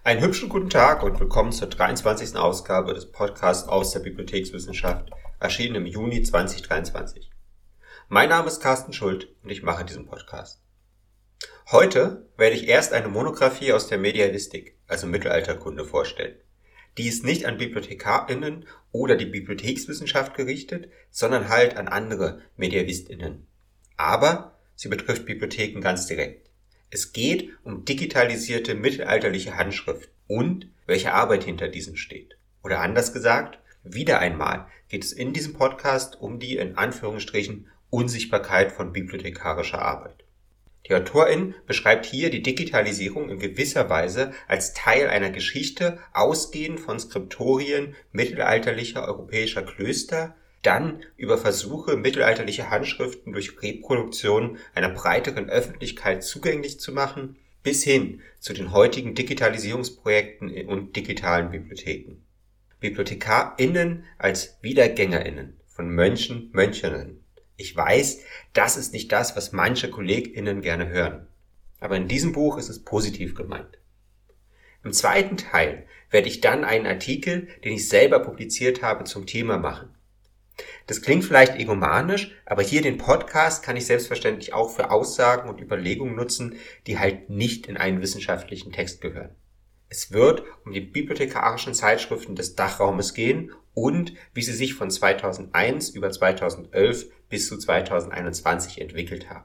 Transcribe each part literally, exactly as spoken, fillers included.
Einen hübschen guten Tag und willkommen zur dreiundzwanzigsten Ausgabe des Podcasts aus der Bibliothekswissenschaft, erschienen im Juni zweitausenddreiundzwanzig. Mein Name ist Carsten Schuld und ich mache diesen Podcast. Heute werde ich erst eine Monographie aus der Mediavistik, also Mittelalterkunde, vorstellen. Die ist nicht an BibliothekarInnen oder die Bibliothekswissenschaft gerichtet, sondern halt an andere MediavistInnen. Aber sie betrifft Bibliotheken ganz direkt. Es geht um digitalisierte mittelalterliche Handschriften und welche Arbeit hinter diesen steht. Oder anders gesagt, wieder einmal geht es in diesem Podcast um die in Anführungsstrichen Unsichtbarkeit von bibliothekarischer Arbeit. Die Autorin beschreibt hier die Digitalisierung in gewisser Weise als Teil einer Geschichte, ausgehend von Skriptorien mittelalterlicher europäischer Klöster, dann über Versuche, mittelalterliche Handschriften durch Reproduktion einer breiteren Öffentlichkeit zugänglich zu machen, bis hin zu den heutigen Digitalisierungsprojekten und digitalen Bibliotheken. BibliothekarInnen als WiedergängerInnen von Mönchen, Mönchinnen. Ich weiß, das ist nicht das, was manche KollegInnen gerne hören. Aber in diesem Buch ist es positiv gemeint. Im zweiten Teil werde ich dann einen Artikel, den ich selber publiziert habe, zum Thema machen. Das klingt vielleicht egomanisch, aber hier den Podcast kann ich selbstverständlich auch für Aussagen und Überlegungen nutzen, die halt nicht in einen wissenschaftlichen Text gehören. Es wird um die bibliothekarischen Zeitschriften des Dachraumes gehen und wie sie sich von zweitausendeins über zweitausendelf bis zu zweitausendeinundzwanzig entwickelt haben.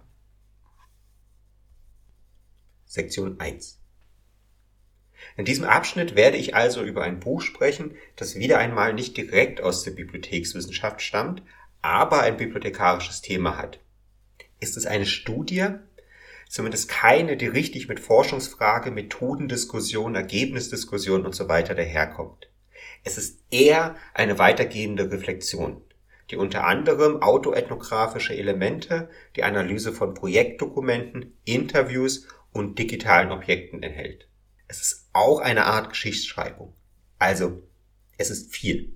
Sektion eins. In diesem Abschnitt werde ich also über ein Buch sprechen, das wieder einmal nicht direkt aus der Bibliothekswissenschaft stammt, aber ein bibliothekarisches Thema hat. Ist es eine Studie? Zumindest keine, die richtig mit Forschungsfrage, Methodendiskussion, Ergebnisdiskussion und so weiter daherkommt. Es ist eher eine weitergehende Reflexion, die unter anderem autoethnografische Elemente, die Analyse von Projektdokumenten, Interviews und digitalen Objekten enthält. Es ist auch eine Art Geschichtsschreibung. Also, es ist viel.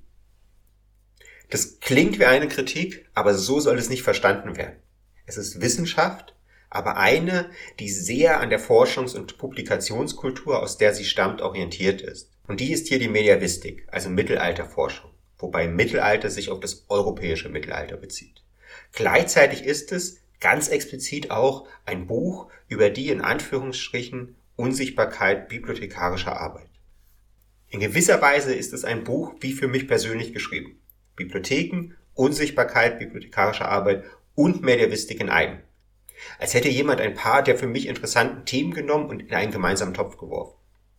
Das klingt wie eine Kritik, aber so soll es nicht verstanden werden. Es ist Wissenschaft, aber eine, die sehr an der Forschungs- und Publikationskultur, aus der sie stammt, orientiert ist. Und die ist hier die Mediavistik, also Mittelalterforschung, wobei Mittelalter sich auf das europäische Mittelalter bezieht. Gleichzeitig ist es ganz explizit auch ein Buch über die in Anführungsstrichen Unsichtbarkeit bibliothekarischer Arbeit. In gewisser Weise ist es ein Buch wie für mich persönlich geschrieben. Bibliotheken, Unsichtbarkeit bibliothekarischer Arbeit und Mediavistik in einem. Als hätte jemand ein paar der für mich interessanten Themen genommen und in einen gemeinsamen Topf geworfen.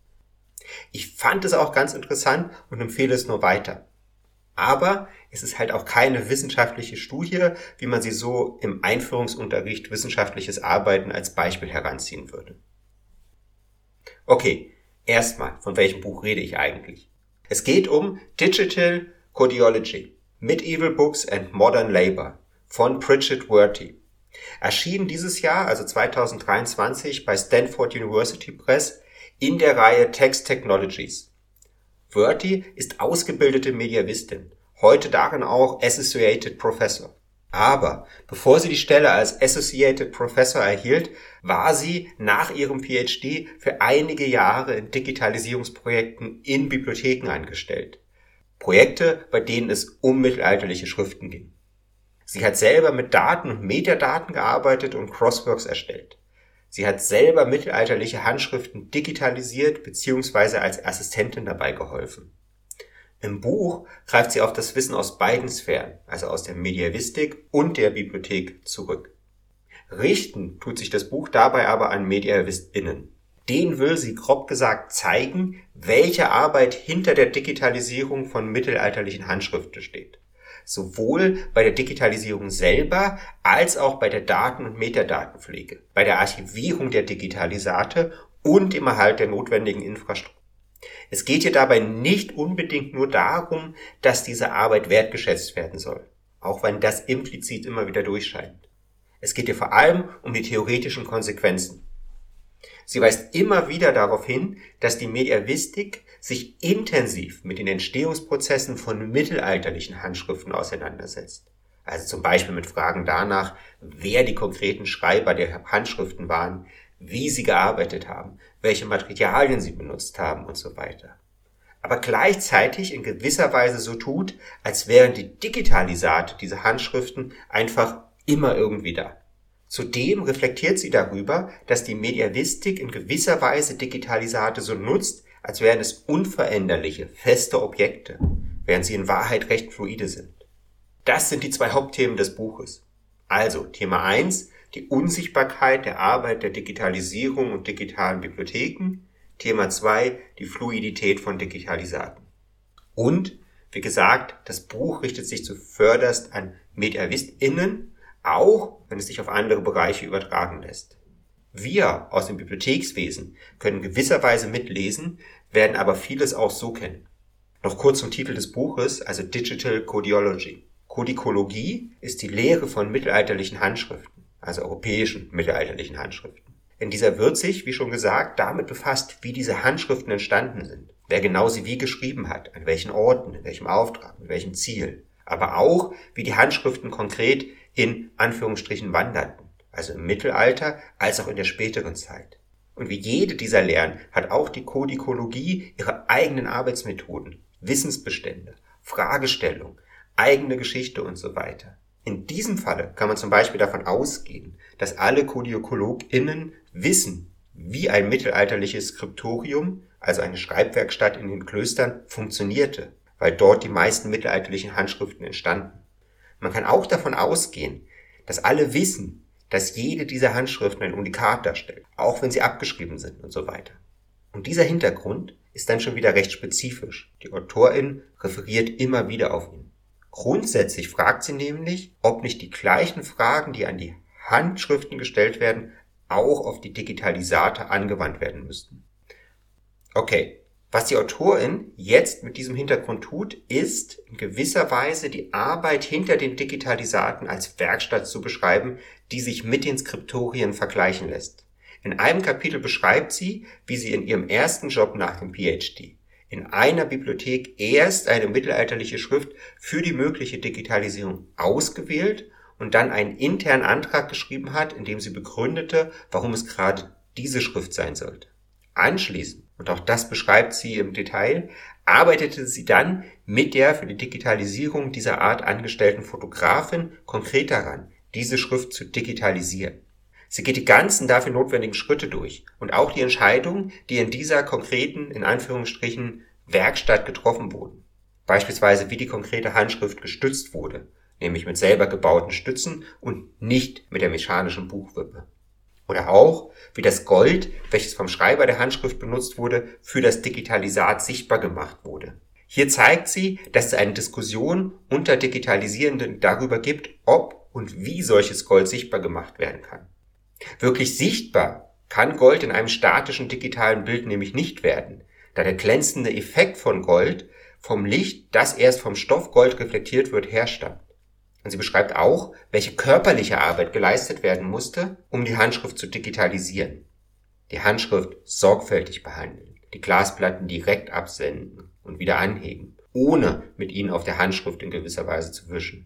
Ich fand es auch ganz interessant und empfehle es nur weiter. Aber es ist halt auch keine wissenschaftliche Studie, wie man sie so im Einführungsunterricht wissenschaftliches Arbeiten als Beispiel heranziehen würde. Okay, erstmal, von welchem Buch rede ich eigentlich? Es geht um Digital Codiology, Medieval Books and Modern Labour von Bridget Werty. Erschienen dieses Jahr, also zweitausenddreiundzwanzig, bei Stanford University Press in der Reihe Text Technologies. Werty ist ausgebildete Mediavistin, heute darin auch Associated Professor. Aber bevor sie die Stelle als Associated Professor erhielt, war sie nach ihrem P H D für einige Jahre in Digitalisierungsprojekten in Bibliotheken angestellt. Projekte, bei denen es um mittelalterliche Schriften ging. Sie hat selber mit Daten und Metadaten gearbeitet und Crossworks erstellt. Sie hat selber mittelalterliche Handschriften digitalisiert bzw. als Assistentin dabei geholfen. Im Buch greift sie auf das Wissen aus beiden Sphären, also aus der Mediavistik und der Bibliothek, zurück. Richten tut sich das Buch dabei aber an MediavistInnen. Denen will sie grob gesagt zeigen, welche Arbeit hinter der Digitalisierung von mittelalterlichen Handschriften steht. Sowohl bei der Digitalisierung selber als auch bei der Daten- und Metadatenpflege, bei der Archivierung der Digitalisate und im Erhalt der notwendigen Infrastruktur. Es geht hier dabei nicht unbedingt nur darum, dass diese Arbeit wertgeschätzt werden soll, auch wenn das implizit immer wieder durchscheint. Es geht hier vor allem um die theoretischen Konsequenzen. Sie weist immer wieder darauf hin, dass die Mediavistik sich intensiv mit den Entstehungsprozessen von mittelalterlichen Handschriften auseinandersetzt. Also zum Beispiel mit Fragen danach, wer die konkreten Schreiber der Handschriften waren, wie sie gearbeitet haben, welche Materialien sie benutzt haben und so weiter. Aber gleichzeitig in gewisser Weise so tut, als wären die Digitalisate dieser Handschriften einfach immer irgendwie da. Zudem reflektiert sie darüber, dass die Mediavistik in gewisser Weise Digitalisate so nutzt, als wären es unveränderliche, feste Objekte, während sie in Wahrheit recht fluide sind. Das sind die zwei Hauptthemen des Buches. Also Thema eins, die Unsichtbarkeit der Arbeit der Digitalisierung und digitalen Bibliotheken. Thema zwei, die Fluidität von Digitalisaten. Und, wie gesagt, das Buch richtet sich zuvörderst an MediavistInnen, auch wenn es sich auf andere Bereiche übertragen lässt. Wir aus dem Bibliothekswesen können gewisserweise mitlesen, werden aber vieles auch so kennen. Noch kurz zum Titel des Buches, also Digital Codiology. Kodikologie ist die Lehre von mittelalterlichen Handschriften, also europäischen mittelalterlichen Handschriften. In dieser wird sich, wie schon gesagt, damit befasst, wie diese Handschriften entstanden sind, wer genau sie wie geschrieben hat, an welchen Orten, in welchem Auftrag, mit welchem Ziel, aber auch, wie die Handschriften konkret in Anführungsstrichen wanderten, also im Mittelalter als auch in der späteren Zeit. Und wie jede dieser Lehren hat auch die Kodikologie ihre eigenen Arbeitsmethoden, Wissensbestände, Fragestellungen, eigene Geschichte und so weiter. In diesem Falle kann man zum Beispiel davon ausgehen, dass alle KodiokologInnen wissen, wie ein mittelalterliches Skriptorium, also eine Schreibwerkstatt in den Klöstern, funktionierte, weil dort die meisten mittelalterlichen Handschriften entstanden. Man kann auch davon ausgehen, dass alle wissen, dass jede dieser Handschriften ein Unikat darstellt, auch wenn sie abgeschrieben sind und so weiter. Und dieser Hintergrund ist dann schon wieder recht spezifisch. Die Autorin referiert immer wieder auf ihn. Grundsätzlich fragt sie nämlich, ob nicht die gleichen Fragen, die an die Handschriften gestellt werden, auch auf die Digitalisate angewandt werden müssten. Okay, was die Autorin jetzt mit diesem Hintergrund tut, ist in gewisser Weise die Arbeit hinter den Digitalisaten als Werkstatt zu beschreiben, die sich mit den Skriptorien vergleichen lässt. In einem Kapitel beschreibt sie, wie sie in ihrem ersten Job nach dem P H D in einer Bibliothek erst eine mittelalterliche Schrift für die mögliche Digitalisierung ausgewählt und dann einen internen Antrag geschrieben hat, in dem sie begründete, warum es gerade diese Schrift sein sollte. Anschließend, und auch das beschreibt sie im Detail, arbeitete sie dann mit der für die Digitalisierung dieser Art angestellten Fotografin konkret daran, diese Schrift zu digitalisieren. Sie geht die ganzen dafür notwendigen Schritte durch und auch die Entscheidungen, die in dieser konkreten, in Anführungsstrichen, Werkstatt getroffen wurden. Beispielsweise, wie die konkrete Handschrift gestützt wurde, nämlich mit selber gebauten Stützen und nicht mit der mechanischen Buchwippe. Oder auch, wie das Gold, welches vom Schreiber der Handschrift benutzt wurde, für das Digitalisat sichtbar gemacht wurde. Hier zeigt sie, dass es eine Diskussion unter Digitalisierenden darüber gibt, ob und wie solches Gold sichtbar gemacht werden kann. Wirklich sichtbar kann Gold in einem statischen digitalen Bild nämlich nicht werden, da der glänzende Effekt von Gold vom Licht, das erst vom Stoff Gold reflektiert wird, herstammt. Und sie beschreibt auch, welche körperliche Arbeit geleistet werden musste, um die Handschrift zu digitalisieren. Die Handschrift sorgfältig behandeln, die Glasplatten direkt absenden und wieder anheben, ohne mit ihnen auf der Handschrift in gewisser Weise zu wischen.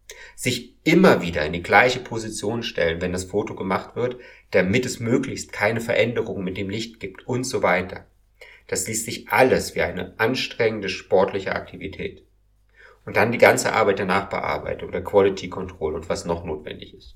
Sich immer wieder in die gleiche Position stellen, wenn das Foto gemacht wird, damit es möglichst keine Veränderungen mit dem Licht gibt und so weiter. Das liest sich alles wie eine anstrengende sportliche Aktivität. Und dann die ganze Arbeit der Nachbearbeitung, der Quality Control und was noch notwendig ist.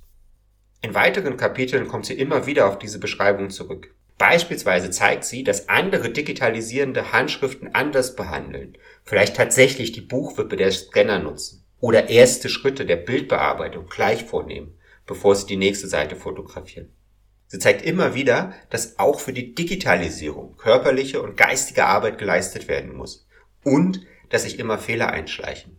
In weiteren Kapiteln kommt sie immer wieder auf diese Beschreibung zurück. Beispielsweise zeigt sie, dass andere digitalisierende Handschriften anders behandeln, vielleicht tatsächlich die Buchwippe der Scanner nutzen oder erste Schritte der Bildbearbeitung gleich vornehmen, bevor sie die nächste Seite fotografieren. Sie zeigt immer wieder, dass auch für die Digitalisierung körperliche und geistige Arbeit geleistet werden muss und dass sich immer Fehler einschleichen.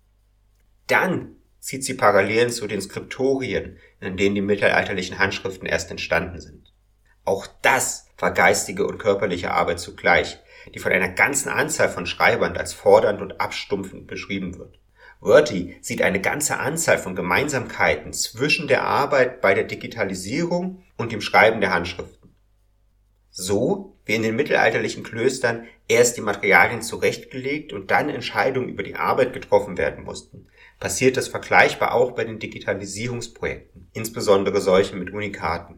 Dann zieht sie Parallelen zu den Skriptorien, in denen die mittelalterlichen Handschriften erst entstanden sind. Auch das war geistige und körperliche Arbeit zugleich, die von einer ganzen Anzahl von Schreibern als fordernd und abstumpfend beschrieben wird. Rorty sieht eine ganze Anzahl von Gemeinsamkeiten zwischen der Arbeit bei der Digitalisierung und dem Schreiben der Handschriften. So wie in den mittelalterlichen Klöstern erst die Materialien zurechtgelegt und dann Entscheidungen über die Arbeit getroffen werden mussten, passiert das vergleichbar auch bei den Digitalisierungsprojekten, insbesondere solche mit Unikaten.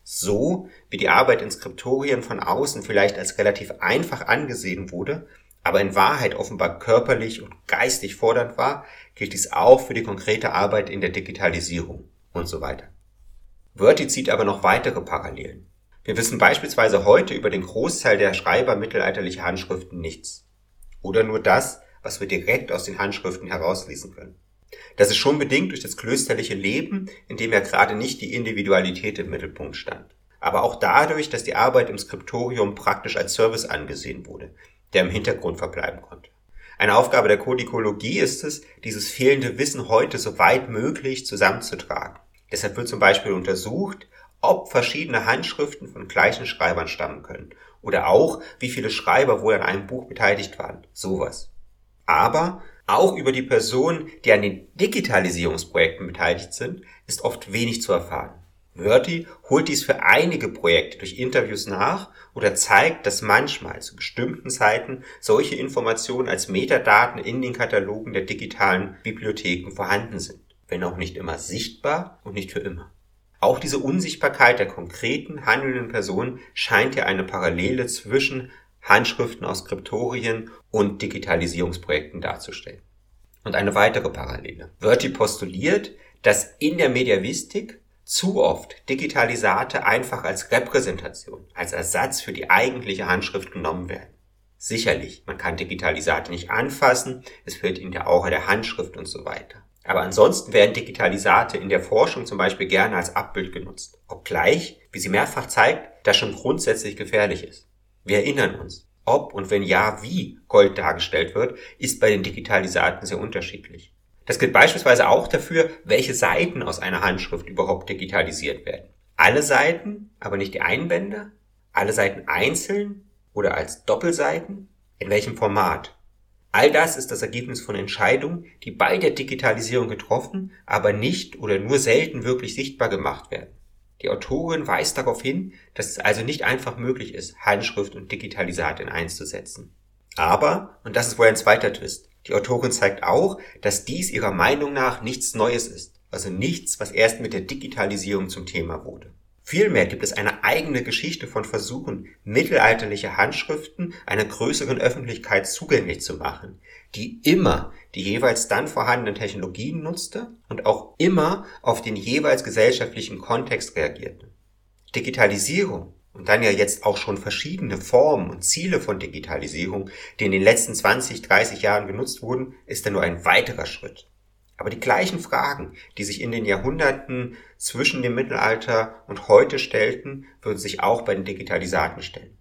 So wie die Arbeit in Skriptorien von außen vielleicht als relativ einfach angesehen wurde, aber in Wahrheit offenbar körperlich und geistig fordernd war, gilt dies auch für die konkrete Arbeit in der Digitalisierung und so weiter. Wörthi zieht aber noch weitere Parallelen. Wir wissen beispielsweise heute über den Großteil der Schreiber mittelalterlicher Handschriften nichts. Oder nur das, was wir direkt aus den Handschriften herauslesen können. Das ist schon bedingt durch das klösterliche Leben, in dem ja gerade nicht die Individualität im Mittelpunkt stand. Aber auch dadurch, dass die Arbeit im Skriptorium praktisch als Service angesehen wurde, der im Hintergrund verbleiben konnte. Eine Aufgabe der Kodikologie ist es, dieses fehlende Wissen heute so weit möglich zusammenzutragen. Deshalb wird zum Beispiel untersucht, ob verschiedene Handschriften von gleichen Schreibern stammen können oder auch, wie viele Schreiber wohl an einem Buch beteiligt waren. Sowas. Aber auch über die Personen, die an den Digitalisierungsprojekten beteiligt sind, ist oft wenig zu erfahren. Wörthi holt dies für einige Projekte durch Interviews nach oder zeigt, dass manchmal zu bestimmten Zeiten solche Informationen als Metadaten in den Katalogen der digitalen Bibliotheken vorhanden sind, wenn auch nicht immer sichtbar und nicht für immer. Auch diese Unsichtbarkeit der konkreten, handelnden Personen scheint ja eine Parallele zwischen Handschriften aus Skriptorien und Digitalisierungsprojekten darzustellen. Und eine weitere Parallele. Wörthi postuliert, dass in der Mediavistik zu oft Digitalisate einfach als Repräsentation, als Ersatz für die eigentliche Handschrift genommen werden. Sicherlich, man kann Digitalisate nicht anfassen, es fehlt ihnen der Aura der Handschrift und so weiter. Aber ansonsten werden Digitalisate in der Forschung zum Beispiel gerne als Abbild genutzt. Obgleich, wie sie mehrfach zeigt, das schon grundsätzlich gefährlich ist. Wir erinnern uns, ob und wenn ja, wie Gold dargestellt wird, ist bei den Digitalisaten sehr unterschiedlich. Das gilt beispielsweise auch dafür, welche Seiten aus einer Handschrift überhaupt digitalisiert werden. Alle Seiten, aber nicht die Einbände? Alle Seiten einzeln oder als Doppelseiten? In welchem Format? All das ist das Ergebnis von Entscheidungen, die bei der Digitalisierung getroffen, aber nicht oder nur selten wirklich sichtbar gemacht werden. Die Autorin weist darauf hin, dass es also nicht einfach möglich ist, Handschrift und Digitalisat in eins zu setzen. Aber, und das ist wohl ein zweiter Twist, die Autorin zeigt auch, dass dies ihrer Meinung nach nichts Neues ist, also nichts, was erst mit der Digitalisierung zum Thema wurde. Vielmehr gibt es eine eigene Geschichte von Versuchen, mittelalterliche Handschriften einer größeren Öffentlichkeit zugänglich zu machen, die immer die jeweils dann vorhandenen Technologien nutzte und auch immer auf den jeweils gesellschaftlichen Kontext reagierte. Digitalisierung und dann ja jetzt auch schon verschiedene Formen und Ziele von Digitalisierung, die in den letzten zwanzig, dreißig Jahren genutzt wurden, ist dann nur ein weiterer Schritt. Aber die gleichen Fragen, die sich in den Jahrhunderten zwischen dem Mittelalter und heute stellten, würden sich auch bei den Digitalisaten stellen.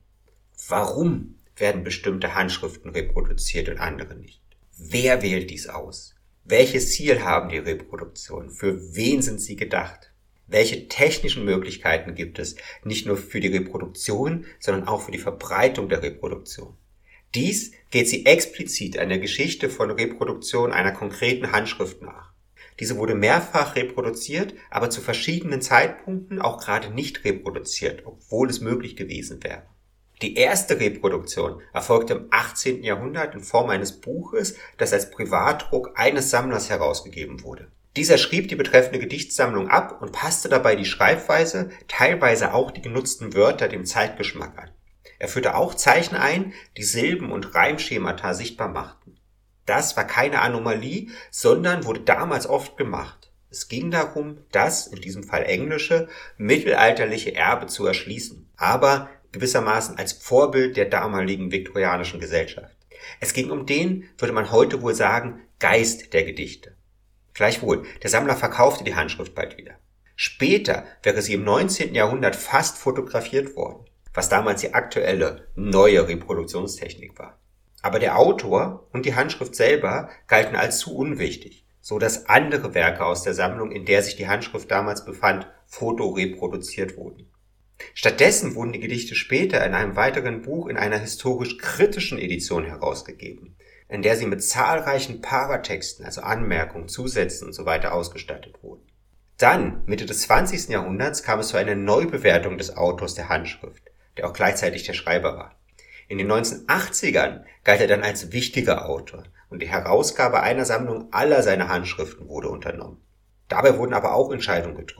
Warum werden bestimmte Handschriften reproduziert und andere nicht? Wer wählt dies aus? Welches Ziel haben die Reproduktionen? Für wen sind sie gedacht? Welche technischen Möglichkeiten gibt es, nicht nur für die Reproduktion, sondern auch für die Verbreitung der Reproduktion? Dies geht sie explizit an der Geschichte von Reproduktion einer konkreten Handschrift nach. Diese wurde mehrfach reproduziert, aber zu verschiedenen Zeitpunkten auch gerade nicht reproduziert, obwohl es möglich gewesen wäre. Die erste Reproduktion erfolgte im achtzehnten Jahrhundert in Form eines Buches, das als Privatdruck eines Sammlers herausgegeben wurde. Dieser schrieb die betreffende Gedichtsammlung ab und passte dabei die Schreibweise, teilweise auch die genutzten Wörter dem Zeitgeschmack an. Er führte auch Zeichen ein, die Silben- und Reimschemata sichtbar machten. Das war keine Anomalie, sondern wurde damals oft gemacht. Es ging darum, das, in diesem Fall englische, mittelalterliche Erbe zu erschließen, aber gewissermaßen als Vorbild der damaligen viktorianischen Gesellschaft. Es ging um den, würde man heute wohl sagen, Geist der Gedichte. Gleichwohl, der Sammler verkaufte die Handschrift bald wieder. Später wäre sie im neunzehnten Jahrhundert fast fotografiert worden, was damals die aktuelle, neue Reproduktionstechnik war. Aber der Autor und die Handschrift selber galten als zu unwichtig, so dass andere Werke aus der Sammlung, in der sich die Handschrift damals befand, fotoreproduziert wurden. Stattdessen wurden die Gedichte später in einem weiteren Buch in einer historisch-kritischen Edition herausgegeben, in der sie mit zahlreichen Paratexten, also Anmerkungen, Zusätzen usw. ausgestattet wurden. Dann, Mitte des zwanzigsten Jahrhunderts, kam es zu einer Neubewertung des Autors der Handschrift, der auch gleichzeitig der Schreiber war. In den neunzehnhundertachtzigern galt er dann als wichtiger Autor und die Herausgabe einer Sammlung aller seiner Handschriften wurde unternommen. Dabei wurden aber auch Entscheidungen getroffen.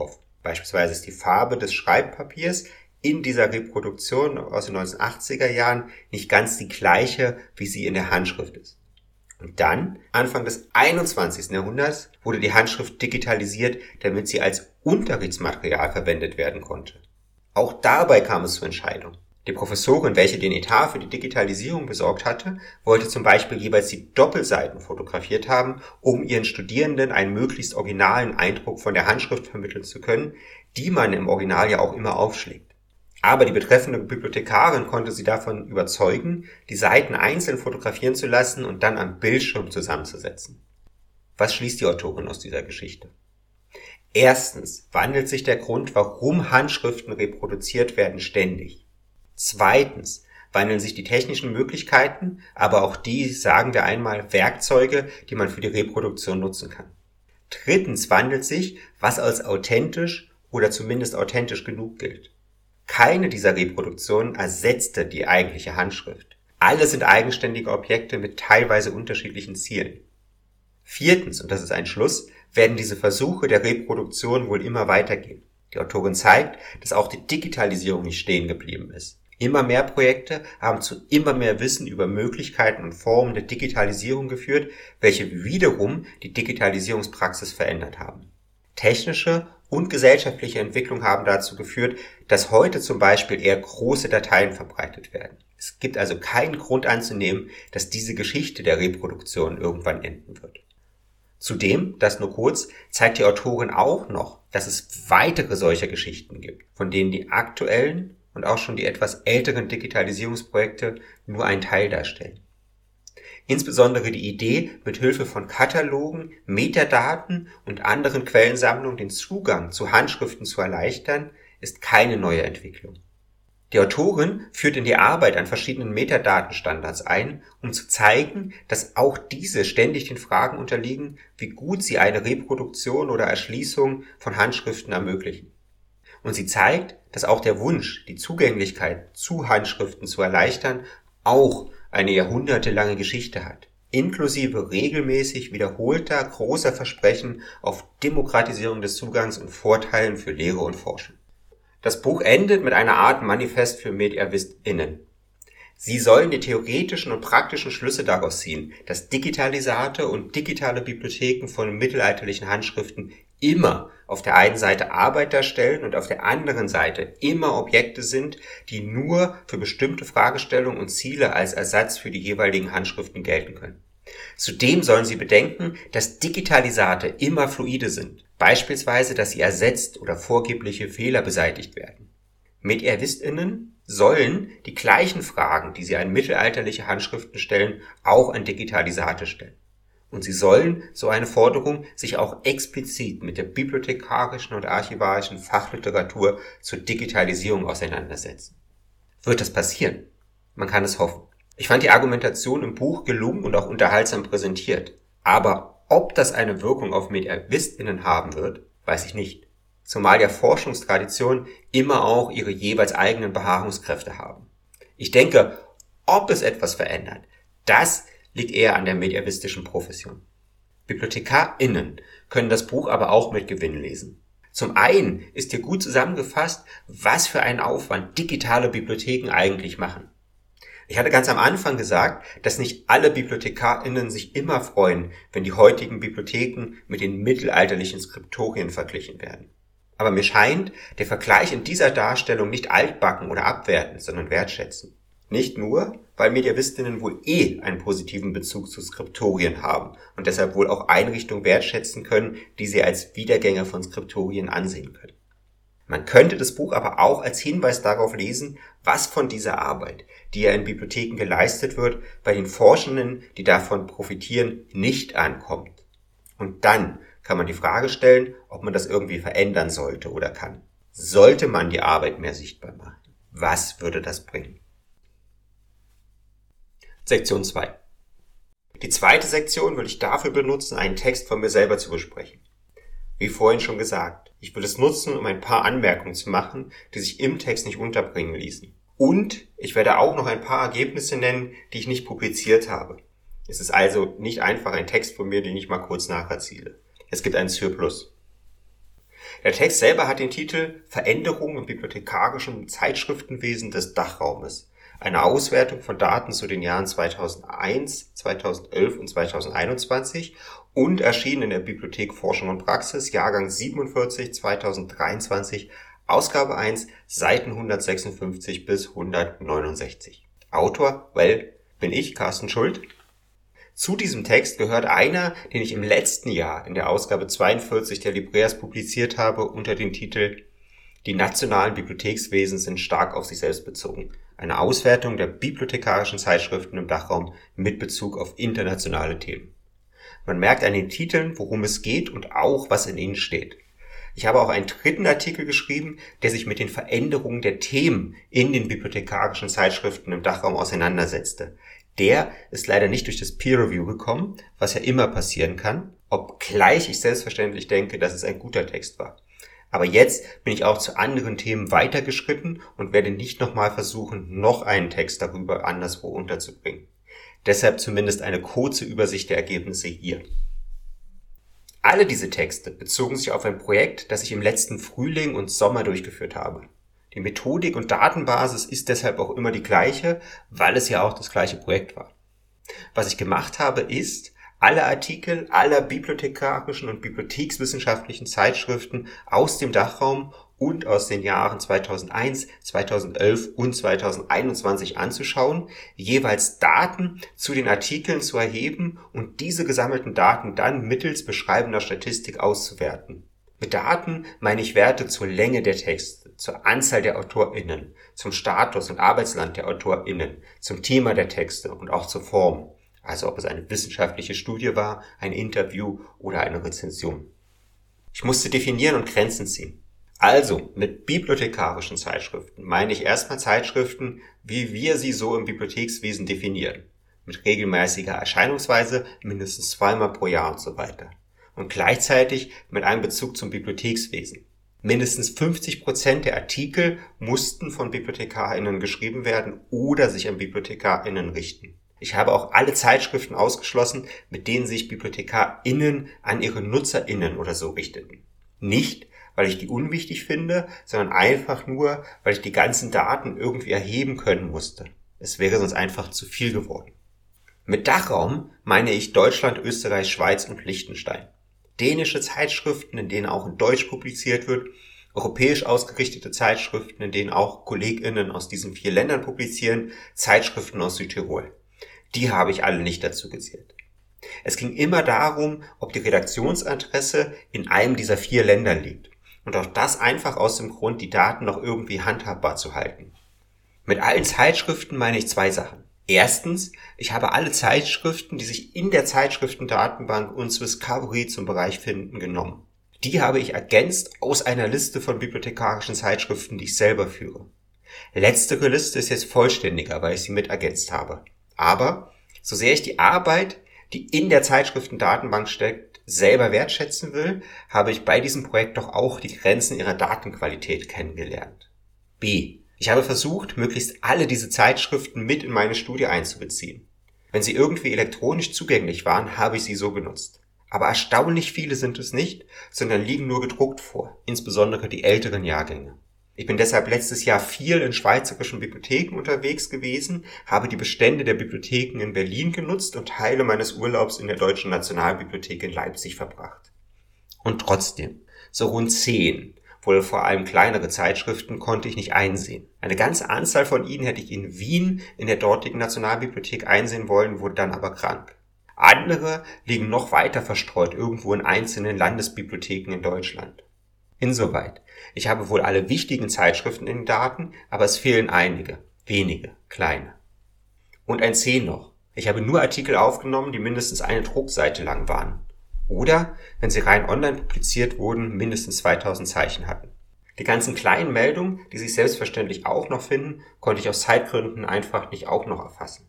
Beispielsweise ist die Farbe des Schreibpapiers in dieser Reproduktion aus den neunzehnhundertachtziger Jahren nicht ganz die gleiche, wie sie in der Handschrift ist. Und dann, Anfang des einundzwanzigsten Jahrhunderts, wurde die Handschrift digitalisiert, damit sie als Unterrichtsmaterial verwendet werden konnte. Auch dabei kam es zur Entscheidung. Die Professorin, welche den Etat für die Digitalisierung besorgt hatte, wollte zum Beispiel jeweils die Doppelseiten fotografiert haben, um ihren Studierenden einen möglichst originalen Eindruck von der Handschrift vermitteln zu können, die man im Original ja auch immer aufschlägt. Aber die betreffende Bibliothekarin konnte sie davon überzeugen, die Seiten einzeln fotografieren zu lassen und dann am Bildschirm zusammenzusetzen. Was schließt die Autorin aus dieser Geschichte? Erstens wandelt sich der Grund, warum Handschriften reproduziert werden, ständig. Zweitens wandeln sich die technischen Möglichkeiten, aber auch die, sagen wir einmal, Werkzeuge, die man für die Reproduktion nutzen kann. Drittens wandelt sich, was als authentisch oder zumindest authentisch genug gilt. Keine dieser Reproduktionen ersetzte die eigentliche Handschrift. Alle sind eigenständige Objekte mit teilweise unterschiedlichen Zielen. Viertens, und das ist ein Schluss, werden diese Versuche der Reproduktion wohl immer weitergehen. Die Autorin zeigt, dass auch die Digitalisierung nicht stehen geblieben ist. Immer mehr Projekte haben zu immer mehr Wissen über Möglichkeiten und Formen der Digitalisierung geführt, welche wiederum die Digitalisierungspraxis verändert haben. Technische und gesellschaftliche Entwicklung haben dazu geführt, dass heute zum Beispiel eher große Dateien verbreitet werden. Es gibt also keinen Grund anzunehmen, dass diese Geschichte der Reproduktion irgendwann enden wird. Zudem, das nur kurz, zeigt die Autorin auch noch, dass es weitere solcher Geschichten gibt, von denen die aktuellen und auch schon die etwas älteren Digitalisierungsprojekte nur einen Teil darstellen. Insbesondere die Idee, mit Hilfe von Katalogen, Metadaten und anderen Quellensammlungen den Zugang zu Handschriften zu erleichtern, ist keine neue Entwicklung. Die Autorin führt in die Arbeit an verschiedenen Metadatenstandards ein, um zu zeigen, dass auch diese ständig den Fragen unterliegen, wie gut sie eine Reproduktion oder Erschließung von Handschriften ermöglichen. Und sie zeigt, dass auch der Wunsch, die Zugänglichkeit zu Handschriften zu erleichtern, auch eine jahrhundertelange Geschichte hat, inklusive regelmäßig wiederholter großer Versprechen auf Demokratisierung des Zugangs und Vorteilen für Lehre und Forschung. Das Buch endet mit einer Art Manifest für MediävistInnen. Sie sollen die theoretischen und praktischen Schlüsse daraus ziehen, dass Digitalisate und digitale Bibliotheken von mittelalterlichen Handschriften immer auf der einen Seite Arbeit darstellen und auf der anderen Seite immer Objekte sind, die nur für bestimmte Fragestellungen und Ziele als Ersatz für die jeweiligen Handschriften gelten können. Zudem sollen sie bedenken, dass Digitalisate immer fluide sind, beispielsweise, dass sie ersetzt oder vorgebliche Fehler beseitigt werden. MediävistInnen sollen die gleichen Fragen, die sie an mittelalterliche Handschriften stellen, auch an Digitalisate stellen. Und sie sollen, so eine Forderung, sich auch explizit mit der bibliothekarischen und archivarischen Fachliteratur zur Digitalisierung auseinandersetzen. Wird das passieren? Man kann es hoffen. Ich fand die Argumentation im Buch gelungen und auch unterhaltsam präsentiert. Aber ob das eine Wirkung auf MediävistInnen haben wird, weiß ich nicht. Zumal ja Forschungstraditionen immer auch ihre jeweils eigenen Beharrungskräfte haben. Ich denke, ob es etwas verändert, das liegt eher an der mediävistischen Profession. BibliothekarInnen können das Buch aber auch mit Gewinn lesen. Zum einen ist hier gut zusammengefasst, was für einen Aufwand digitale Bibliotheken eigentlich machen. Ich hatte ganz am Anfang gesagt, dass nicht alle BibliothekarInnen sich immer freuen, wenn die heutigen Bibliotheken mit den mittelalterlichen Skriptorien verglichen werden. Aber mir scheint der Vergleich in dieser Darstellung nicht altbacken oder abwertend, sondern wertschätzend. Nicht nur, weil Mediävistinnen wohl eh einen positiven Bezug zu Skriptorien haben und deshalb wohl auch Einrichtungen wertschätzen können, die sie als Wiedergänger von Skriptorien ansehen können. Man könnte das Buch aber auch als Hinweis darauf lesen, was von dieser Arbeit, die ja in Bibliotheken geleistet wird, bei den Forschenden, die davon profitieren, nicht ankommt. Und dann kann man die Frage stellen, ob man das irgendwie verändern sollte oder kann. Sollte man die Arbeit mehr sichtbar machen? Was würde das bringen? Sektion zwei. Die zweite Sektion will ich dafür benutzen, einen Text von mir selber zu besprechen. Wie vorhin schon gesagt, ich will es nutzen, um ein paar Anmerkungen zu machen, die sich im Text nicht unterbringen ließen. Und ich werde auch noch ein paar Ergebnisse nennen, die ich nicht publiziert habe. Es ist also nicht einfach ein Text von mir, den ich mal kurz nacherzähle. Es gibt einen Surplus. Der Text selber hat den Titel Veränderungen im bibliothekarischen Zeitschriftenwesen des Dachraumes. Eine Auswertung von Daten zu den Jahren zweitausendeins, zweitausendelf und zweitausendeinundzwanzig und erschienen in der Bibliothek Forschung und Praxis, Jahrgang siebenundvierzig, zweitausenddreiundzwanzig, Ausgabe eins, Seiten hundertsechsundfünfzig bis hundertneunundsechzig. Autor, well, bin ich, Carsten Schult. Zu diesem Text gehört einer, den ich im letzten Jahr in der Ausgabe zweiundvierzig der Libreas publiziert habe, unter dem Titel Die nationalen Bibliothekswesen sind stark auf sich selbst bezogen. Eine Auswertung der bibliothekarischen Zeitschriften im Dachraum mit Bezug auf internationale Themen. Man merkt an den Titeln, worum es geht und auch, was in ihnen steht. Ich habe auch einen dritten Artikel geschrieben, der sich mit den Veränderungen der Themen in den bibliothekarischen Zeitschriften im Dachraum auseinandersetzte. Der ist leider nicht durch das Peer Review gekommen, was ja immer passieren kann, obgleich ich selbstverständlich denke, dass es ein guter Text war. Aber jetzt bin ich auch zu anderen Themen weitergeschritten und werde nicht nochmal versuchen, noch einen Text darüber anderswo unterzubringen. Deshalb zumindest eine kurze Übersicht der Ergebnisse hier. Alle diese Texte bezogen sich auf ein Projekt, das ich im letzten Frühling und Sommer durchgeführt habe. Die Methodik und Datenbasis ist deshalb auch immer die gleiche, weil es ja auch das gleiche Projekt war. Was ich gemacht habe, ist, alle Artikel aller bibliothekarischen und bibliothekswissenschaftlichen Zeitschriften aus dem Dachraum und aus den Jahren zweitausendeins, zweitausendelf und zweitausendeinundzwanzig anzuschauen, jeweils Daten zu den Artikeln zu erheben und diese gesammelten Daten dann mittels beschreibender Statistik auszuwerten. Mit Daten meine ich Werte zur Länge der Texte, zur Anzahl der AutorInnen, zum Status und Arbeitsland der AutorInnen, zum Thema der Texte und auch zur Form. Also ob es eine wissenschaftliche Studie war, ein Interview oder eine Rezension. Ich musste definieren und Grenzen ziehen. Also mit bibliothekarischen Zeitschriften meine ich erstmal Zeitschriften, wie wir sie so im Bibliothekswesen definieren. Mit regelmäßiger Erscheinungsweise, mindestens zweimal pro Jahr und so weiter. Und gleichzeitig mit einem Bezug zum Bibliothekswesen. Mindestens fünfzig Prozent der Artikel mussten von BibliothekarInnen geschrieben werden oder sich an BibliothekarInnen richten. Ich habe auch alle Zeitschriften ausgeschlossen, mit denen sich BibliothekarInnen an ihre NutzerInnen oder so richteten. Nicht, weil ich die unwichtig finde, sondern einfach nur, weil ich die ganzen Daten irgendwie erheben können musste. Es wäre sonst einfach zu viel geworden. Mit Dachraum meine ich Deutschland, Österreich, Schweiz und Liechtenstein. Dänische Zeitschriften, in denen auch in Deutsch publiziert wird, europäisch ausgerichtete Zeitschriften, in denen auch KollegInnen aus diesen vier Ländern publizieren, Zeitschriften aus Südtirol. Die habe ich alle nicht dazu gezählt. Es ging immer darum, ob die Redaktionsadresse in einem dieser vier Länder liegt. Und auch das einfach aus dem Grund, die Daten noch irgendwie handhabbar zu halten. Mit allen Zeitschriften meine ich zwei Sachen. Erstens, ich habe alle Zeitschriften, die sich in der Zeitschriftendatenbank und Swisscovery zum Bereich finden, genommen. Die habe ich ergänzt aus einer Liste von bibliothekarischen Zeitschriften, die ich selber führe. Letztere Liste ist jetzt vollständiger, weil ich sie mit ergänzt habe. Aber, so sehr ich die Arbeit, die in der Zeitschriftendatenbank steckt, selber wertschätzen will, habe ich bei diesem Projekt doch auch die Grenzen ihrer Datenqualität kennengelernt. B. Ich habe versucht, möglichst alle diese Zeitschriften mit in meine Studie einzubeziehen. Wenn sie irgendwie elektronisch zugänglich waren, habe ich sie so genutzt. Aber erstaunlich viele sind es nicht, sondern liegen nur gedruckt vor, insbesondere die älteren Jahrgänge. Ich bin deshalb letztes Jahr viel in schweizerischen Bibliotheken unterwegs gewesen, habe die Bestände der Bibliotheken in Berlin genutzt und Teile meines Urlaubs in der Deutschen Nationalbibliothek in Leipzig verbracht. Und trotzdem, so rund zehn, wohl vor allem kleinere Zeitschriften, konnte ich nicht einsehen. Eine ganze Anzahl von ihnen hätte ich in Wien in der dortigen Nationalbibliothek einsehen wollen, wurde dann aber krank. Andere liegen noch weiter verstreut irgendwo in einzelnen Landesbibliotheken in Deutschland. Insoweit, ich habe wohl alle wichtigen Zeitschriften in den Daten, aber es fehlen einige, wenige, kleine. Und ein C noch. Ich habe nur Artikel aufgenommen, die mindestens eine Druckseite lang waren. Oder, wenn sie rein online publiziert wurden, mindestens zweitausend Zeichen hatten. Die ganzen kleinen Meldungen, die sich selbstverständlich auch noch finden, konnte ich aus Zeitgründen einfach nicht auch noch erfassen.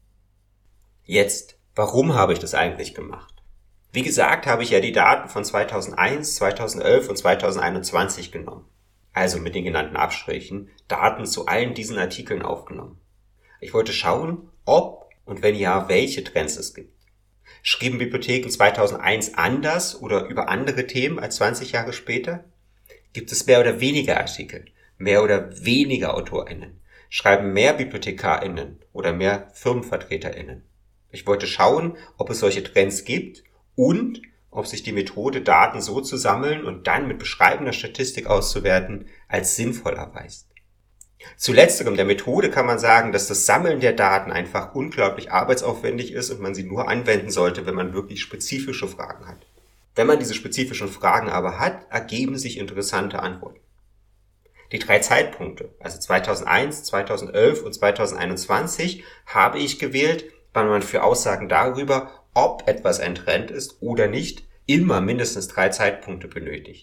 Jetzt, warum habe ich das eigentlich gemacht? Wie gesagt, habe ich ja die Daten von zweitausendeins, zweitausendelf und zweitausendeinundzwanzig genommen. Also mit den genannten Abstrichen Daten zu allen diesen Artikeln aufgenommen. Ich wollte schauen, ob und wenn ja, welche Trends es gibt. Schrieben Bibliotheken zweitausendeins anders oder über andere Themen als zwanzig Jahre später? Gibt es mehr oder weniger Artikel, mehr oder weniger AutorInnen? Schreiben mehr BibliothekarInnen oder mehr FirmenvertreterInnen? Ich wollte schauen, ob es solche Trends gibt und ob sich die Methode, Daten so zu sammeln und dann mit beschreibender Statistik auszuwerten, als sinnvoll erweist. Zu letzterem, der Methode, kann man sagen, dass das Sammeln der Daten einfach unglaublich arbeitsaufwendig ist und man sie nur anwenden sollte, wenn man wirklich spezifische Fragen hat. Wenn man diese spezifischen Fragen aber hat, ergeben sich interessante Antworten. Die drei Zeitpunkte, also zweitausendeins, zweitausendelf und zweitausendeinundzwanzig, habe ich gewählt, weil man für Aussagen darüber, ob etwas ein Trend ist oder nicht, immer mindestens drei Zeitpunkte benötigt.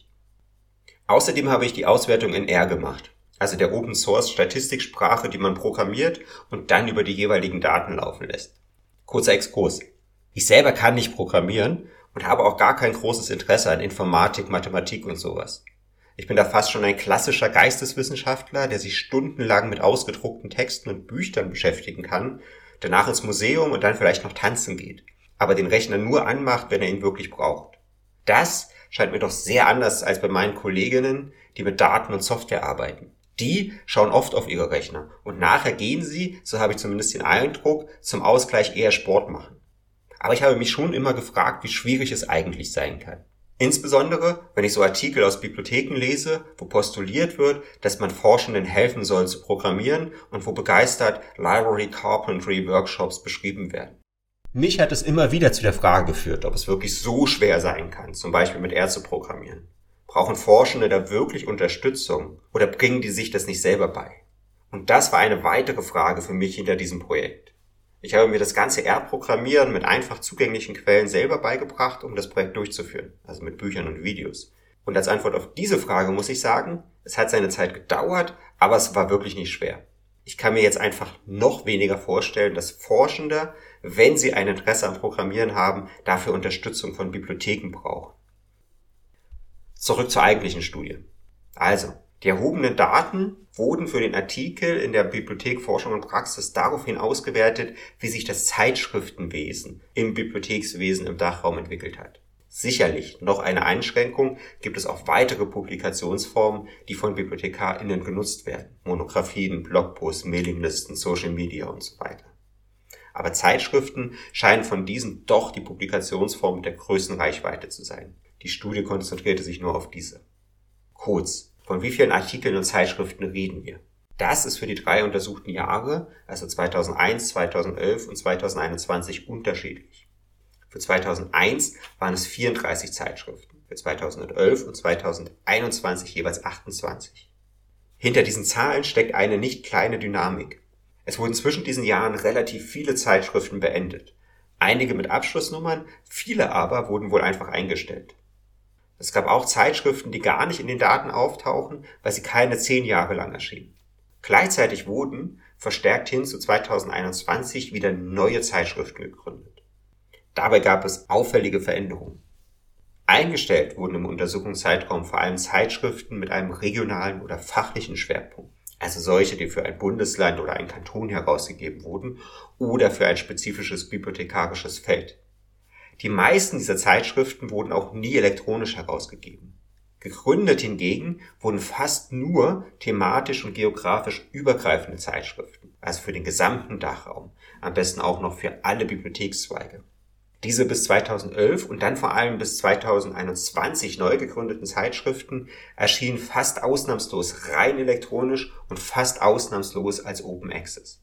Außerdem habe ich die Auswertung in R gemacht, also der Open Source Statistiksprache, die man programmiert und dann über die jeweiligen Daten laufen lässt. Kurzer Exkurs. Ich selber kann nicht programmieren und habe auch gar kein großes Interesse an Informatik, Mathematik und sowas. Ich bin da fast schon ein klassischer Geisteswissenschaftler, der sich stundenlang mit ausgedruckten Texten und Büchern beschäftigen kann, danach ins Museum und dann vielleicht noch tanzen geht, aber den Rechner nur anmacht, wenn er ihn wirklich braucht. Das scheint mir doch sehr anders als bei meinen Kolleginnen, die mit Daten und Software arbeiten. Die schauen oft auf ihre Rechner und nachher gehen sie, so habe ich zumindest den Eindruck, zum Ausgleich eher Sport machen. Aber ich habe mich schon immer gefragt, wie schwierig es eigentlich sein kann. Insbesondere, wenn ich so Artikel aus Bibliotheken lese, wo postuliert wird, dass man Forschenden helfen soll zu programmieren und wo begeistert Library Carpentry Workshops beschrieben werden. Mich hat es immer wieder zu der Frage geführt, ob es wirklich so schwer sein kann, zum Beispiel mit R zu programmieren. Brauchen Forschende da wirklich Unterstützung oder bringen die sich das nicht selber bei? Und das war eine weitere Frage für mich hinter diesem Projekt. Ich habe mir das ganze R-Programmieren mit einfach zugänglichen Quellen selber beigebracht, um das Projekt durchzuführen, also mit Büchern und Videos. Und als Antwort auf diese Frage muss ich sagen, es hat seine Zeit gedauert, aber es war wirklich nicht schwer. Ich kann mir jetzt einfach noch weniger vorstellen, dass Forschende, wenn sie ein Interesse am Programmieren haben, dafür Unterstützung von Bibliotheken brauchen. Zurück zur eigentlichen Studie. Also, die erhobenen Daten wurden für den Artikel in der Bibliothek Forschung und Praxis daraufhin ausgewertet, wie sich das Zeitschriftenwesen im Bibliothekswesen im Dachraum entwickelt hat. Sicherlich, noch eine Einschränkung, gibt es auch weitere Publikationsformen, die von BibliothekarInnen genutzt werden. Monographien, Blogposts, Mailinglisten, Social Media und so weiter. Aber Zeitschriften scheinen von diesen doch die Publikationsform mit der größten Reichweite zu sein. Die Studie konzentrierte sich nur auf diese. Kurz, von wie vielen Artikeln und Zeitschriften reden wir? Das ist für die drei untersuchten Jahre, also zweitausendeins, zweitausendelf und zweitausendeinundzwanzig, unterschiedlich. Für zweitausendeins waren es vierunddreißig Zeitschriften, für zweitausendelf und zweitausendeinundzwanzig jeweils achtundzwanzig. Hinter diesen Zahlen steckt eine nicht kleine Dynamik. Es wurden zwischen diesen Jahren relativ viele Zeitschriften beendet. Einige mit Abschlussnummern, viele aber wurden wohl einfach eingestellt. Es gab auch Zeitschriften, die gar nicht in den Daten auftauchen, weil sie keine zehn Jahre lang erschienen. Gleichzeitig wurden, verstärkt hin zu zweitausendeinundzwanzig, wieder neue Zeitschriften gegründet. Dabei gab es auffällige Veränderungen. Eingestellt wurden im Untersuchungszeitraum vor allem Zeitschriften mit einem regionalen oder fachlichen Schwerpunkt, also solche, die für ein Bundesland oder ein Kanton herausgegeben wurden oder für ein spezifisches bibliothekarisches Feld. Die meisten dieser Zeitschriften wurden auch nie elektronisch herausgegeben. Gegründet hingegen wurden fast nur thematisch und geografisch übergreifende Zeitschriften, also für den gesamten Dachraum, am besten auch noch für alle Bibliothekszweige. Diese bis zweitausendelf und dann vor allem bis zweitausendeinundzwanzig neu gegründeten Zeitschriften erschienen fast ausnahmslos rein elektronisch und fast ausnahmslos als Open Access.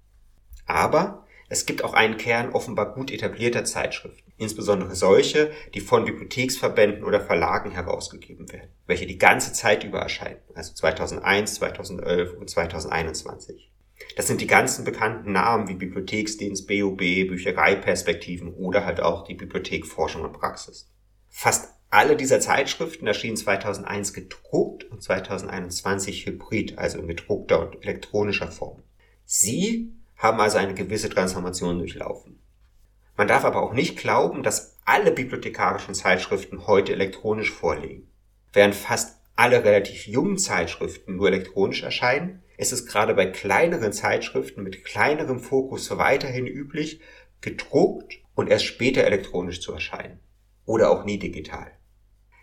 Aber es gibt auch einen Kern offenbar gut etablierter Zeitschriften, insbesondere solche, die von Bibliotheksverbänden oder Verlagen herausgegeben werden, welche die ganze Zeit über erscheinen, also zweitausendeins, zweitausendelf und zweitausendeinundzwanzig. Das sind die ganzen bekannten Namen wie Bibliotheksdienst, B O B, Büchereiperspektiven oder halt auch die Bibliothek Forschung und Praxis. Fast alle dieser Zeitschriften erschienen zweitausendeins gedruckt und zweitausendeinundzwanzig hybrid, also in gedruckter und elektronischer Form. Sie haben also eine gewisse Transformation durchlaufen. Man darf aber auch nicht glauben, dass alle bibliothekarischen Zeitschriften heute elektronisch vorliegen. Während fast alle relativ jungen Zeitschriften nur elektronisch erscheinen, ist es gerade bei kleineren Zeitschriften mit kleinerem Fokus weiterhin üblich, gedruckt und erst später elektronisch zu erscheinen. Oder auch nie digital.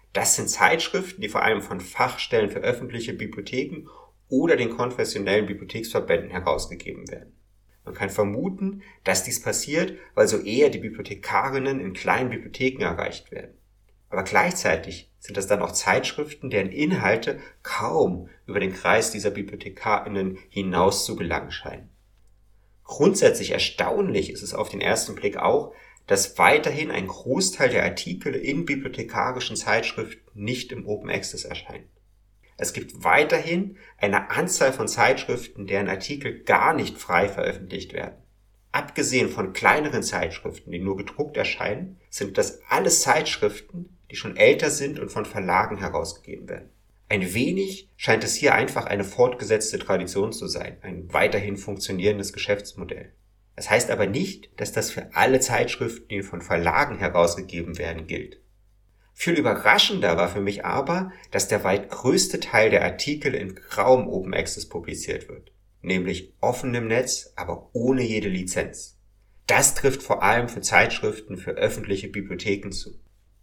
Das sind Zeitschriften, die vor allem von Fachstellen für öffentliche Bibliotheken oder den konfessionellen Bibliotheksverbänden herausgegeben werden. Man kann vermuten, dass dies passiert, weil so eher die Bibliothekarinnen in kleinen Bibliotheken erreicht werden. Aber gleichzeitig sind das dann auch Zeitschriften, deren Inhalte kaum über den Kreis dieser Bibliothekarinnen hinaus zu gelangen scheinen. Grundsätzlich erstaunlich ist es auf den ersten Blick auch, dass weiterhin ein Großteil der Artikel in bibliothekarischen Zeitschriften nicht im Open Access erscheinen. Es gibt weiterhin eine Anzahl von Zeitschriften, deren Artikel gar nicht frei veröffentlicht werden. Abgesehen von kleineren Zeitschriften, die nur gedruckt erscheinen, sind das alles Zeitschriften, die schon älter sind und von Verlagen herausgegeben werden. Ein wenig scheint es hier einfach eine fortgesetzte Tradition zu sein, ein weiterhin funktionierendes Geschäftsmodell. Das heißt aber nicht, dass das für alle Zeitschriften, die von Verlagen herausgegeben werden, gilt. Viel überraschender war für mich aber, dass der weit größte Teil der Artikel in grauem Open Access publiziert wird, nämlich offen im Netz, aber ohne jede Lizenz. Das trifft vor allem für Zeitschriften für öffentliche Bibliotheken zu.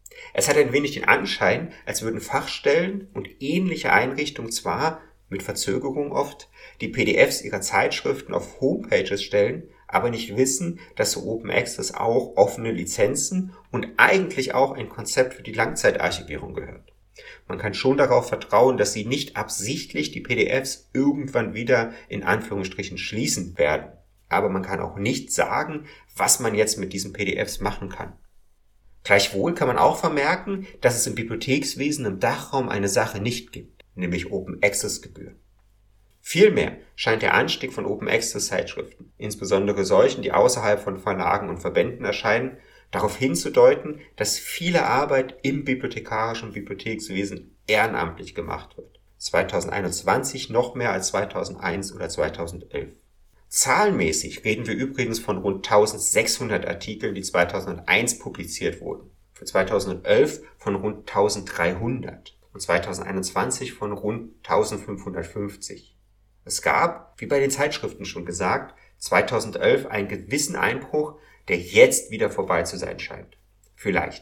Es hat ein wenig den Anschein, als würden Fachstellen und ähnliche Einrichtungen zwar, mit Verzögerung oft, die P D Fs ihrer Zeitschriften auf Homepages stellen, aber nicht wissen, dass zu Open Access auch offene Lizenzen und eigentlich auch ein Konzept für die Langzeitarchivierung gehört. Man kann schon darauf vertrauen, dass sie nicht absichtlich die P D Fs irgendwann wieder in Anführungsstrichen schließen werden. Aber man kann auch nicht sagen, was man jetzt mit diesen P D Fs machen kann. Gleichwohl kann man auch vermerken, dass es im Bibliothekswesen im Dachraum eine Sache nicht gibt, nämlich Open Access Gebühren. Vielmehr scheint der Anstieg von Open Access Zeitschriften, insbesondere solchen, die außerhalb von Verlagen und Verbänden erscheinen, darauf hinzudeuten, dass viele Arbeit im bibliothekarischen Bibliothekswesen ehrenamtlich gemacht wird. zweitausendeinundzwanzig noch mehr als zweitausendeins oder zweitausendelf. Zahlenmäßig reden wir übrigens von rund eintausendsechshundert Artikeln, die zweitausendeins publiziert wurden, für zweitausendelf von rund eintausenddreihundert und zweitausendeinundzwanzig von rund eintausendfünfhundertfünfzig. Es gab, wie bei den Zeitschriften schon gesagt, zweitausendelf einen gewissen Einbruch, der jetzt wieder vorbei zu sein scheint. Vielleicht.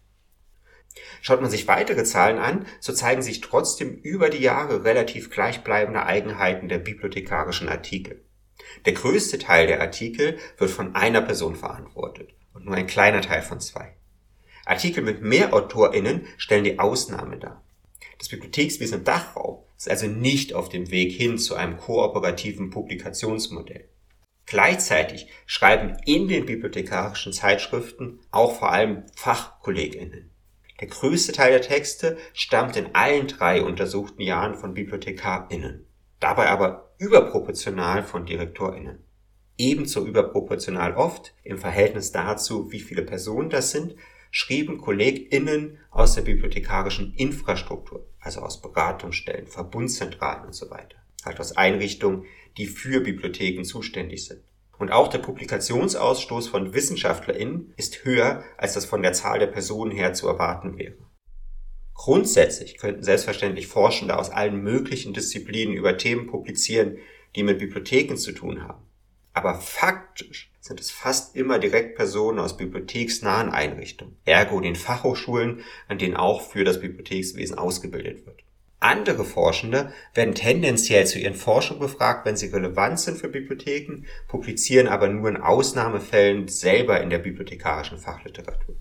Schaut man sich weitere Zahlen an, so zeigen sich trotzdem über die Jahre relativ gleichbleibende Eigenheiten der bibliothekarischen Artikel. Der größte Teil der Artikel wird von einer Person verantwortet und nur ein kleiner Teil von zwei. Artikel mit mehr AutorInnen stellen die Ausnahme dar. Das Bibliothekswesen im Dachraum ist also nicht auf dem Weg hin zu einem kooperativen Publikationsmodell. Gleichzeitig schreiben in den bibliothekarischen Zeitschriften auch vor allem FachkollegInnen. Der größte Teil der Texte stammt in allen drei untersuchten Jahren von BibliothekarInnen, dabei aber überproportional von DirektorInnen. Ebenso überproportional oft, im Verhältnis dazu, wie viele Personen das sind, schrieben KollegInnen aus der bibliothekarischen Infrastruktur, also aus Beratungsstellen, Verbundzentralen und so weiter, halt aus Einrichtungen, die für Bibliotheken zuständig sind. Und auch der Publikationsausstoß von WissenschaftlerInnen ist höher, als das von der Zahl der Personen her zu erwarten wäre. Grundsätzlich könnten selbstverständlich Forschende aus allen möglichen Disziplinen über Themen publizieren, die mit Bibliotheken zu tun haben. Aber faktisch sind es fast immer direkt Personen aus bibliotheksnahen Einrichtungen, ergo den Fachhochschulen, an denen auch für das Bibliothekswesen ausgebildet wird. Andere Forschende werden tendenziell zu ihren Forschungen befragt, wenn sie relevant sind für Bibliotheken, publizieren aber nur in Ausnahmefällen selber in der bibliothekarischen Fachliteratur.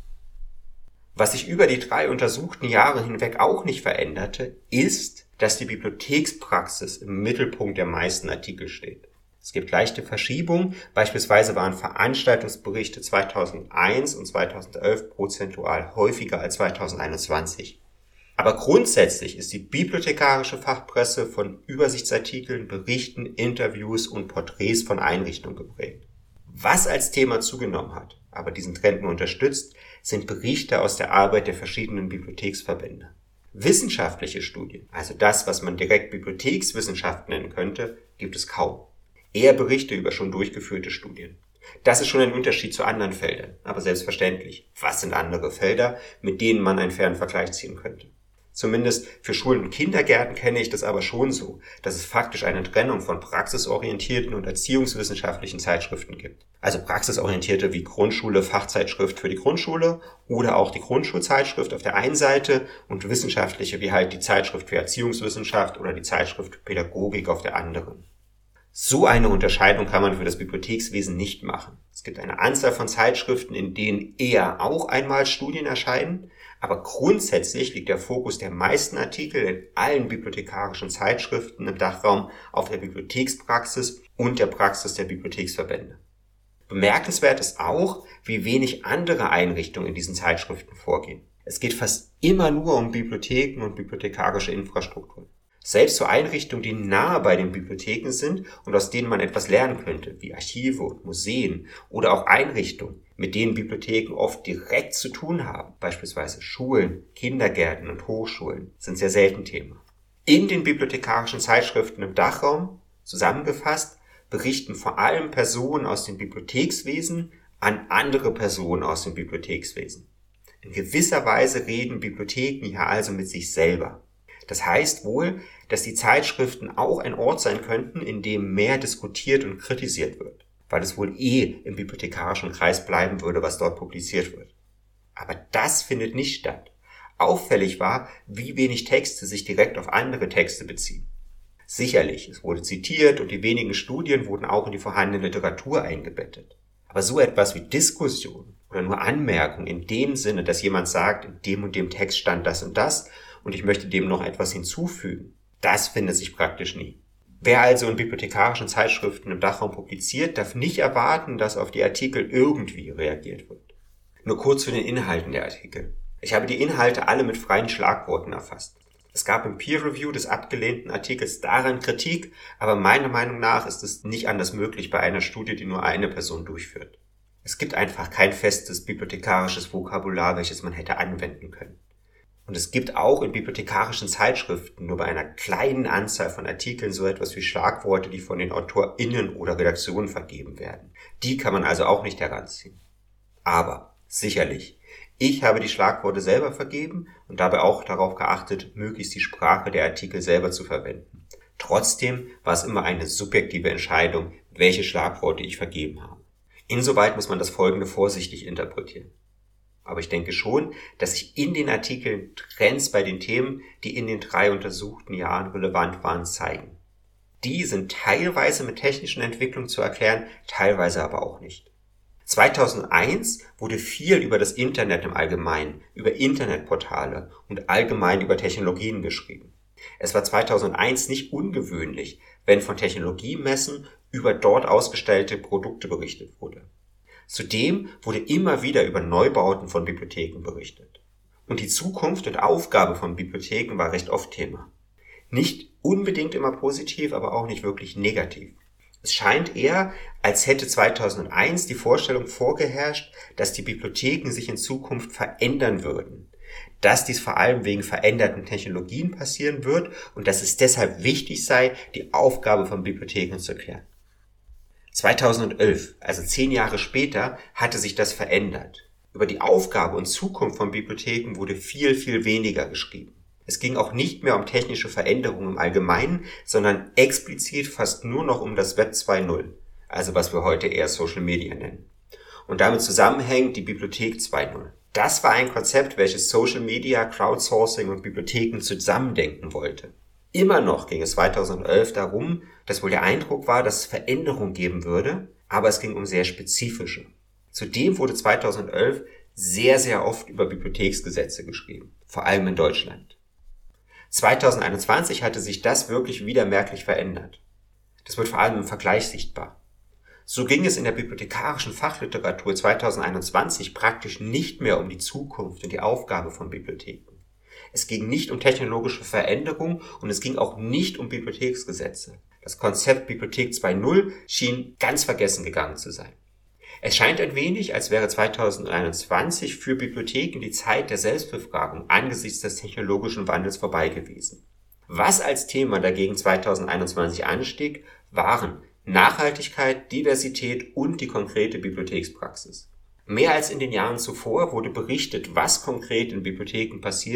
Was sich über die drei untersuchten Jahre hinweg auch nicht veränderte, ist, dass die Bibliothekspraxis im Mittelpunkt der meisten Artikel steht. Es gibt leichte Verschiebungen, beispielsweise waren Veranstaltungsberichte zweitausendeins und zweitausendelf prozentual häufiger als zweitausendeinundzwanzig. Aber grundsätzlich ist die bibliothekarische Fachpresse von Übersichtsartikeln, Berichten, Interviews und Porträts von Einrichtungen geprägt. Was als Thema zugenommen hat, aber diesen Trend nur unterstützt, sind Berichte aus der Arbeit der verschiedenen Bibliotheksverbände. Wissenschaftliche Studien, also das, was man direkt Bibliothekswissenschaft nennen könnte, gibt es kaum. Eher Berichte über schon durchgeführte Studien. Das ist schon ein Unterschied zu anderen Feldern, aber selbstverständlich. Was sind andere Felder, mit denen man einen fairen Vergleich ziehen könnte? Zumindest für Schulen und Kindergärten kenne ich das aber schon so, dass es faktisch eine Trennung von praxisorientierten und erziehungswissenschaftlichen Zeitschriften gibt. Also praxisorientierte wie Grundschule, Fachzeitschrift für die Grundschule oder auch die Grundschulzeitschrift auf der einen Seite und wissenschaftliche wie halt die Zeitschrift für Erziehungswissenschaft oder die Zeitschrift für Pädagogik auf der anderen. So eine Unterscheidung kann man für das Bibliothekswesen nicht machen. Es gibt eine Anzahl von Zeitschriften, in denen eher auch einmal Studien erscheinen, aber grundsätzlich liegt der Fokus der meisten Artikel in allen bibliothekarischen Zeitschriften im Dachraum auf der Bibliothekspraxis und der Praxis der Bibliotheksverbände. Bemerkenswert ist auch, wie wenig andere Einrichtungen in diesen Zeitschriften vorgehen. Es geht fast immer nur um Bibliotheken und bibliothekarische Infrastruktur. Selbst so Einrichtungen, die nahe bei den Bibliotheken sind und aus denen man etwas lernen könnte, wie Archive und Museen oder auch Einrichtungen, mit denen Bibliotheken oft direkt zu tun haben, beispielsweise Schulen, Kindergärten und Hochschulen, sind sehr selten Thema. In den bibliothekarischen Zeitschriften im Dachraum, zusammengefasst, berichten vor allem Personen aus dem Bibliothekswesen an andere Personen aus dem Bibliothekswesen. In gewisser Weise reden Bibliotheken hier also mit sich selber. Das heißt wohl, dass die Zeitschriften auch ein Ort sein könnten, in dem mehr diskutiert und kritisiert wird, weil es wohl eh im bibliothekarischen Kreis bleiben würde, was dort publiziert wird. Aber das findet nicht statt. Auffällig war, wie wenig Texte sich direkt auf andere Texte beziehen. Sicherlich, es wurde zitiert und die wenigen Studien wurden auch in die vorhandene Literatur eingebettet. Aber so etwas wie Diskussion oder nur Anmerkung in dem Sinne, dass jemand sagt, in dem und dem Text stand das und das und ich möchte dem noch etwas hinzufügen, das findet sich praktisch nie. Wer also in bibliothekarischen Zeitschriften im Dachraum publiziert, darf nicht erwarten, dass auf die Artikel irgendwie reagiert wird. Nur kurz zu den Inhalten der Artikel. Ich habe die Inhalte alle mit freien Schlagworten erfasst. Es gab im Peer-Review des abgelehnten Artikels daran Kritik, aber meiner Meinung nach ist es nicht anders möglich bei einer Studie, die nur eine Person durchführt. Es gibt einfach kein festes bibliothekarisches Vokabular, welches man hätte anwenden können. Und es gibt auch in bibliothekarischen Zeitschriften nur bei einer kleinen Anzahl von Artikeln so etwas wie Schlagworte, die von den AutorInnen oder Redaktionen vergeben werden. Die kann man also auch nicht heranziehen. Aber, sicherlich, ich habe die Schlagworte selber vergeben und dabei auch darauf geachtet, möglichst die Sprache der Artikel selber zu verwenden. Trotzdem war es immer eine subjektive Entscheidung, welche Schlagworte ich vergeben habe. Insoweit muss man das Folgende vorsichtig interpretieren. Aber ich denke schon, dass sich in den Artikeln Trends bei den Themen, die in den drei untersuchten Jahren relevant waren, zeigen. Die sind teilweise mit technischen Entwicklungen zu erklären, teilweise aber auch nicht. zweitausendeins wurde viel über das Internet im Allgemeinen, über Internetportale und allgemein über Technologien geschrieben. Es war zweitausendeins nicht ungewöhnlich, wenn von Technologiemessen über dort ausgestellte Produkte berichtet wurde. Zudem wurde immer wieder über Neubauten von Bibliotheken berichtet. Und die Zukunft und Aufgabe von Bibliotheken war recht oft Thema. Nicht unbedingt immer positiv, aber auch nicht wirklich negativ. Es scheint eher, als hätte zweitausendeins die Vorstellung vorgeherrscht, dass die Bibliotheken sich in Zukunft verändern würden, dass dies vor allem wegen veränderten Technologien passieren wird und dass es deshalb wichtig sei, die Aufgabe von Bibliotheken zu klären. zweitausendelf, also zehn Jahre später, hatte sich das verändert. Über die Aufgabe und Zukunft von Bibliotheken wurde viel, viel weniger geschrieben. Es ging auch nicht mehr um technische Veränderungen im Allgemeinen, sondern explizit fast nur noch um das Web zwei Punkt null, also was wir heute eher Social Media nennen. Und damit zusammenhängt die Bibliothek zwei Punkt null. Das war ein Konzept, welches Social Media, Crowdsourcing und Bibliotheken zusammendenken wollte. Immer noch ging es zweitausendelf darum, dass wohl der Eindruck war, dass es Veränderungen geben würde, aber es ging um sehr spezifische. Zudem wurde zweitausendelf sehr, sehr oft über Bibliotheksgesetze geschrieben, vor allem in Deutschland. zweitausendeinundzwanzig hatte sich das wirklich wieder merklich verändert. Das wird vor allem im Vergleich sichtbar. So ging es in der bibliothekarischen Fachliteratur zweitausendeinundzwanzig praktisch nicht mehr um die Zukunft und die Aufgabe von Bibliotheken. Es ging nicht um technologische Veränderung und es ging auch nicht um Bibliotheksgesetze. Das Konzept Bibliothek zwei Punkt null schien ganz vergessen gegangen zu sein. Es scheint ein wenig, als wäre zweitausendeinundzwanzig für Bibliotheken die Zeit der Selbstbefragung angesichts des technologischen Wandels vorbei gewesen. Was als Thema dagegen zweitausendeinundzwanzig anstieg, waren Nachhaltigkeit, Diversität und die konkrete Bibliothekspraxis. Mehr als in den Jahren zuvor wurde berichtet, was konkret in Bibliotheken passiert,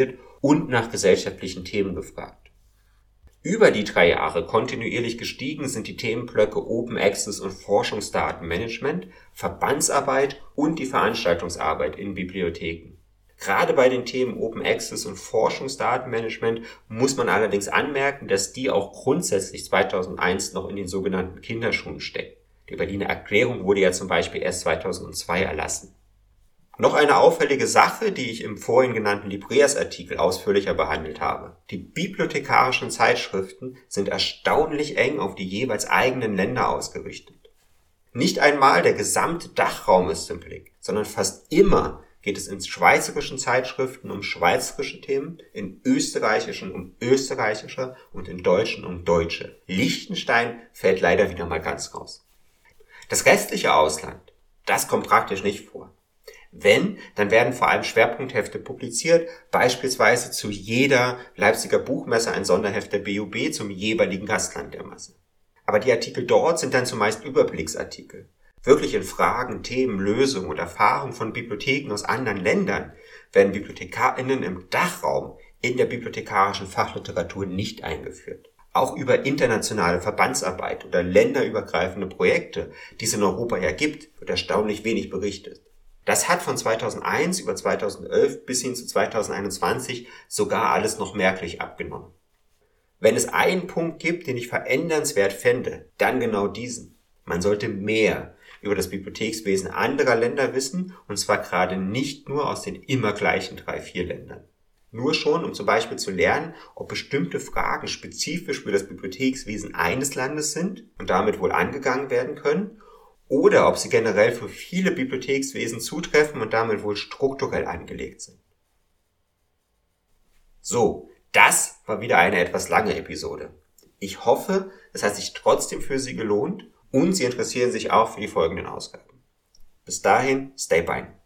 und nach gesellschaftlichen Themen gefragt. Über die drei Jahre kontinuierlich gestiegen sind die Themenblöcke Open Access und Forschungsdatenmanagement, Verbandsarbeit und die Veranstaltungsarbeit in Bibliotheken. Gerade bei den Themen Open Access und Forschungsdatenmanagement muss man allerdings anmerken, dass die auch grundsätzlich zweitausendeins noch in den sogenannten Kinderschuhen stecken. Die Berliner Erklärung wurde ja zum Beispiel erst zweitausendzwei erlassen. Noch eine auffällige Sache, die ich im vorhin genannten Libreas-Artikel ausführlicher behandelt habe. Die bibliothekarischen Zeitschriften sind erstaunlich eng auf die jeweils eigenen Länder ausgerichtet. Nicht einmal der gesamte Dachraum ist im Blick, sondern fast immer geht es in schweizerischen Zeitschriften um schweizerische Themen, in österreichischen um österreichische und in deutschen um deutsche. Liechtenstein fällt leider wieder mal ganz raus. Das restliche Ausland, das kommt praktisch nicht vor. Wenn, dann werden vor allem Schwerpunkthefte publiziert, beispielsweise zu jeder Leipziger Buchmesse ein Sonderheft der B U B zum jeweiligen Gastland der Messe. Aber die Artikel dort sind dann zumeist Überblicksartikel. Wirklich in Fragen, Themen, Lösungen und Erfahrungen von Bibliotheken aus anderen Ländern werden BibliothekarInnen im Dachraum in der bibliothekarischen Fachliteratur nicht eingeführt. Auch über internationale Verbandsarbeit oder länderübergreifende Projekte, die es in Europa ja gibt, wird erstaunlich wenig berichtet. Das hat von zweitausendeins über zweitausendelf bis hin zu zweitausendeinundzwanzig sogar alles noch merklich abgenommen. Wenn es einen Punkt gibt, den ich verändernswert fände, dann genau diesen. Man sollte mehr über das Bibliothekswesen anderer Länder wissen, und zwar gerade nicht nur aus den immer gleichen drei, vier Ländern. Nur schon, um zum Beispiel zu lernen, ob bestimmte Fragen spezifisch für das Bibliothekswesen eines Landes sind und damit wohl angegangen werden können, oder ob sie generell für viele Bibliothekswesen zutreffen und damit wohl strukturell angelegt sind. So, das war wieder eine etwas lange Episode. Ich hoffe, es hat sich trotzdem für Sie gelohnt und Sie interessieren sich auch für die folgenden Ausgaben. Bis dahin, stay fine.